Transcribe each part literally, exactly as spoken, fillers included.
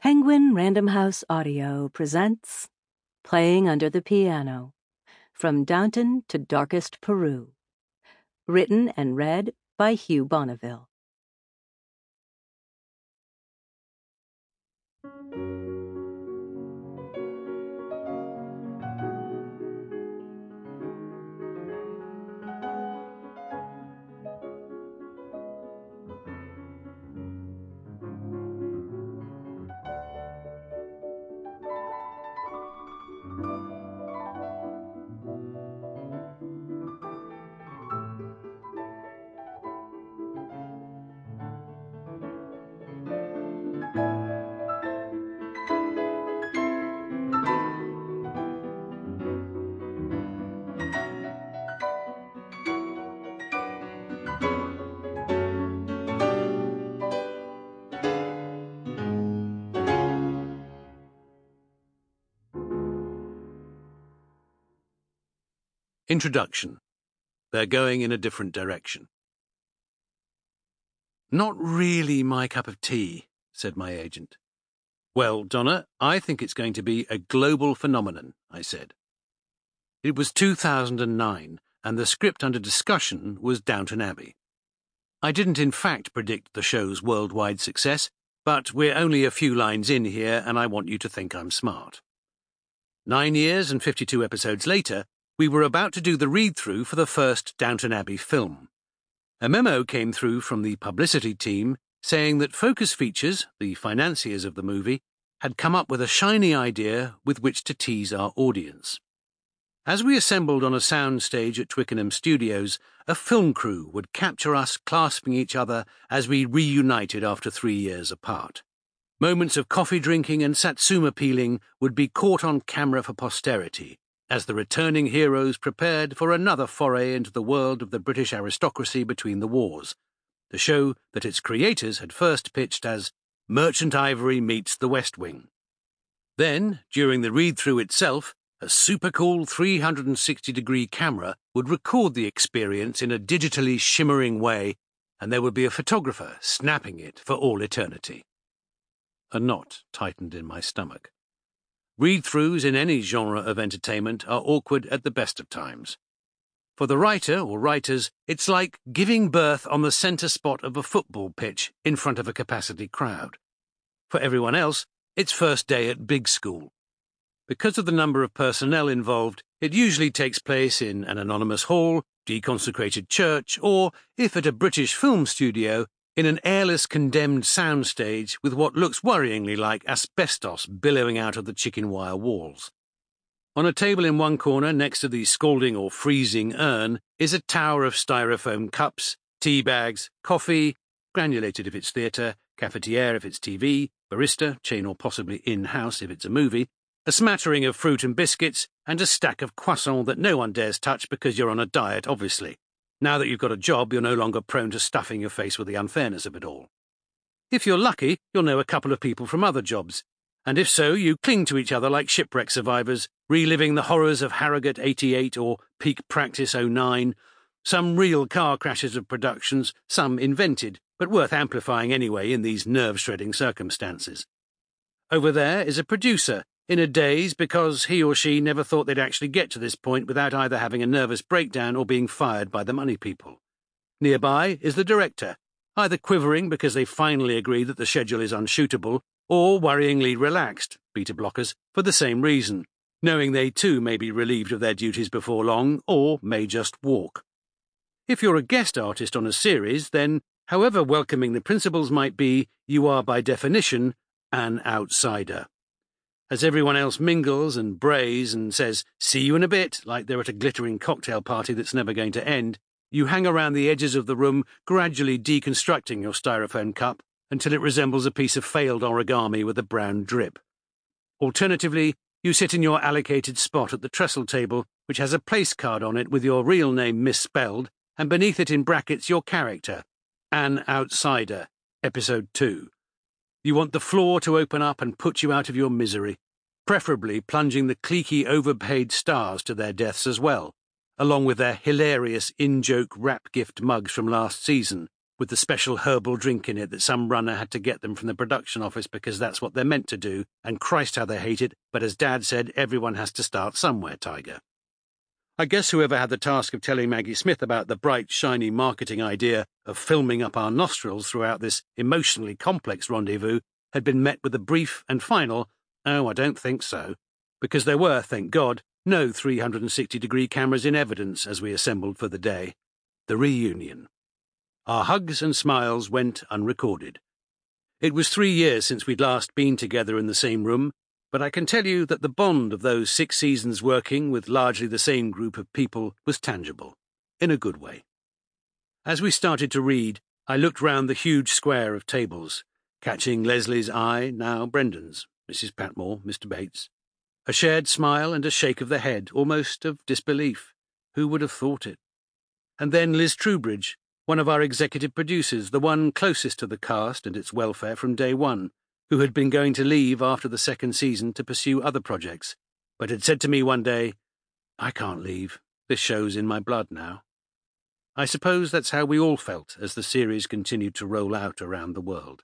Penguin Random House Audio presents Playing Under the Piano, From Downton to Darkest Peru. Written and read by Hugh Bonneville. Introduction. They're going in a different direction. Not really my cup of tea, said my agent. Well, Donna, I think it's going to be a global phenomenon, I said. It was two thousand nine, and the script under discussion was Downton Abbey. I didn't in fact predict the show's worldwide success, but we're only a few lines in here, and I want you to think I'm smart. Nine years and fifty-two episodes later, we were about to do the read-through for the first Downton Abbey film. A memo came through from the publicity team saying that Focus Features, the financiers of the movie, had come up with a shiny idea with which to tease our audience. As we assembled on a sound stage at Twickenham Studios, a film crew would capture us clasping each other as we reunited after three years apart. Moments of coffee drinking and satsuma peeling would be caught on camera for posterity, as the returning heroes prepared for another foray into the world of the British aristocracy between the wars, the show that its creators had first pitched as Merchant Ivory meets the West Wing. Then, during the read-through itself, a super-cool three hundred sixty degree camera would record the experience in a digitally shimmering way, and there would be a photographer snapping it for all eternity. A knot tightened in my stomach. Read-throughs in any genre of entertainment are awkward at the best of times. For the writer or writers, it's like giving birth on the centre spot of a football pitch in front of a capacity crowd. For everyone else, it's first day at big school. Because of the number of personnel involved, it usually takes place in an anonymous hall, deconsecrated church, or, if at a British film studio, in an airless condemned soundstage with what looks worryingly like asbestos billowing out of the chicken wire walls. On a table in one corner next to the scalding or freezing urn is a tower of styrofoam cups, tea bags, coffee, granulated if it's theatre, cafetiere if it's T V, barista, chain or possibly in-house if it's a movie, a smattering of fruit and biscuits, and a stack of croissants that no one dares touch because you're on a diet, obviously. Now that you've got a job, you're no longer prone to stuffing your face with the unfairness of it all. If you're lucky, you'll know a couple of people from other jobs, and if so, you cling to each other like shipwreck survivors, reliving the horrors of Harrogate eighty-eight or Peak Practice oh nine, some real car crashes of productions, some invented, but worth amplifying anyway in these nerve-shredding circumstances. Over there is a producer, in a daze because he or she never thought they'd actually get to this point without either having a nervous breakdown or being fired by the money people. Nearby is the director, either quivering because they finally agreed that the schedule is unshootable, or worryingly relaxed, beta blockers, for the same reason, knowing they too may be relieved of their duties before long, or may just walk. If you're a guest artist on a series, then, however welcoming the principals might be, you are by definition an outsider. As everyone else mingles and brays and says, "See you in a bit," like they're at a glittering cocktail party that's never going to end, you hang around the edges of the room, gradually deconstructing your styrofoam cup until it resembles a piece of failed origami with a brown drip. Alternatively, you sit in your allocated spot at the trestle table, which has a place card on it with your real name misspelled, and beneath it in brackets your character, An Outsider, Episode two. You want the floor to open up and put you out of your misery, preferably plunging the cliquey overpaid stars to their deaths as well, along with their hilarious in-joke rap gift mugs from last season, with the special herbal drink in it that some runner had to get them from the production office because that's what they're meant to do, and Christ how they hate it, but as Dad said, everyone has to start somewhere, Tiger. I guess whoever had the task of telling Maggie Smith about the bright, shiny marketing idea of filming up our nostrils throughout this emotionally complex rendezvous had been met with a brief and final, "Oh, I don't think so," because there were, thank God, no three hundred sixty degree cameras in evidence as we assembled for the day. The reunion. Our hugs and smiles went unrecorded. It was three years since we'd last been together in the same room, but I can tell you that the bond of those six seasons working with largely the same group of people was tangible, in a good way. As we started to read, I looked round the huge square of tables, catching Leslie's eye, now Brendan's, Missus Patmore, Mister Bates. A shared smile and a shake of the head, almost of disbelief. Who would have thought it? And then Liz Trubridge, one of our executive producers, the one closest to the cast and its welfare from day one, who had been going to leave after the second season to pursue other projects, but had said to me one day, "I can't leave. This show's in my blood now." I suppose that's how we all felt as the series continued to roll out around the world.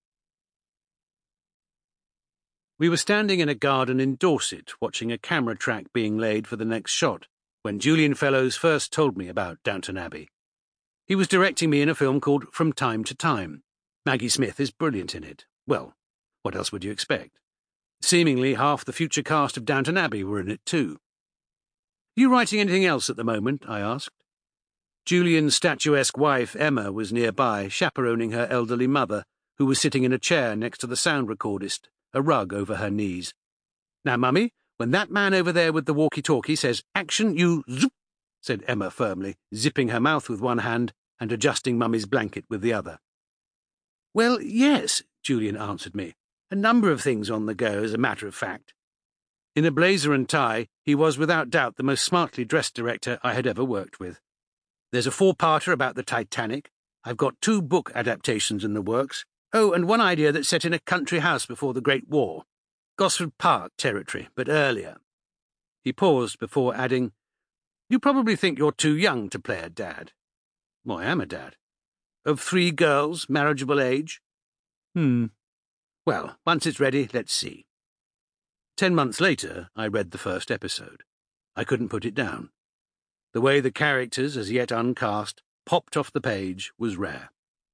We were standing in a garden in Dorset, watching a camera track being laid for the next shot, when Julian Fellowes first told me about Downton Abbey. He was directing me in a film called From Time to Time. Maggie Smith is brilliant in it. Well, what else would you expect? Seemingly half the future cast of Downton Abbey were in it too. "You writing anything else at the moment?" I asked. Julian's statuesque wife, Emma, was nearby, chaperoning her elderly mother, who was sitting in a chair next to the sound recordist, a rug over her knees. "Now, Mummy, when that man over there with the walkie-talkie says action, you zoop," said Emma firmly, zipping her mouth with one hand and adjusting Mummy's blanket with the other. "Well, yes," Julian answered me. "A number of things on the go, as a matter of fact." In a blazer and tie, he was without doubt the most smartly dressed director I had ever worked with. "There's a four-parter about the Titanic. I've got two book adaptations in the works. Oh, and one idea that's set in a country house before the Great War. Gosford Park territory, but earlier." He paused before adding, "You probably think you're too young to play a dad." "Well, I am a dad." "Of three girls, marriageable age?" Hmm. "Well, once it's ready, let's see." Ten months later, I read the first episode. I couldn't put it down. The way the characters, as yet uncast, popped off the page was rare.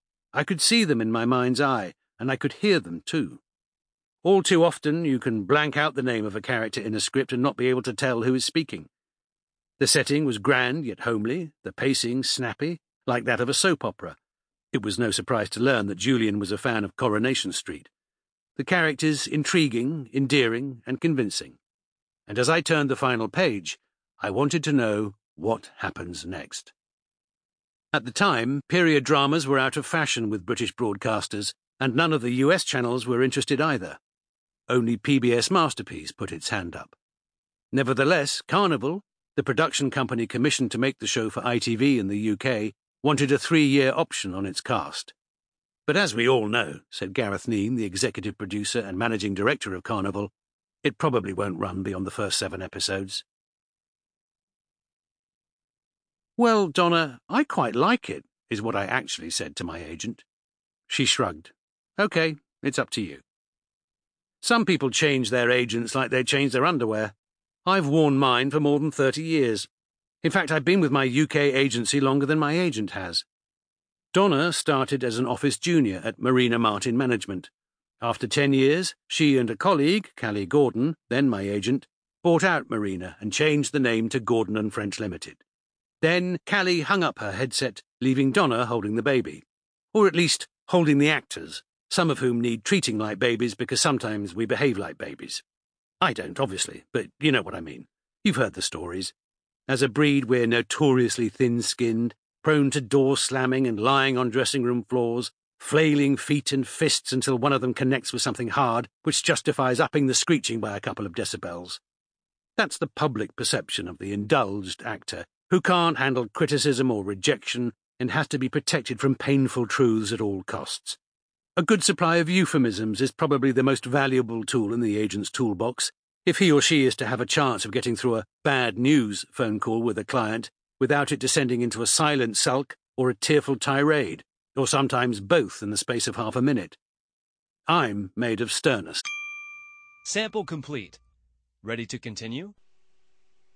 I could see them in my mind's eye, and I could hear them too. All too often you can blank out the name of a character in a script and not be able to tell who is speaking. The setting was grand yet homely, the pacing snappy, like that of a soap opera. It was no surprise to learn that Julian was a fan of Coronation Street. The characters intriguing, endearing, and convincing. And as I turned the final page, I wanted to know what happens next. At the time, period dramas were out of fashion with British broadcasters, and none of the U S channels were interested either. Only P B S Masterpiece put its hand up. Nevertheless, Carnival, the production company commissioned to make the show for I T V in the U K, wanted a three-year option on its cast. "But as we all know," said Gareth Neame, the executive producer and managing director of Carnival, "it probably won't run beyond the first seven episodes." "Well, Donna, I quite like it," is what I actually said to my agent. She shrugged. "Okay, it's up to you." Some people change their agents like they change their underwear. I've worn mine for more than thirty years. In fact, I've been with my U K agency longer than my agent has. Donna started as an office junior at Marina Martin Management. After ten years, she and a colleague, Callie Gordon, then my agent, bought out Marina and changed the name to Gordon and French Limited. Then Callie hung up her headset, leaving Donna holding the baby. Or at least holding the actors, some of whom need treating like babies because sometimes we behave like babies. I don't, obviously, but you know what I mean. You've heard the stories. As a breed, we're notoriously thin-skinned, prone to door slamming and lying on dressing room floors, flailing feet and fists until one of them connects with something hard, which justifies upping the screeching by a couple of decibels. That's the public perception of the indulged actor, who can't handle criticism or rejection and has to be protected from painful truths at all costs. A good supply of euphemisms is probably the most valuable tool in the agent's toolbox, if he or she is to have a chance of getting through a bad news phone call with a client without it descending into a silent sulk or a tearful tirade. or sometimes both in the space of half a minute. I'm made of sternness. Sample complete. Ready to continue?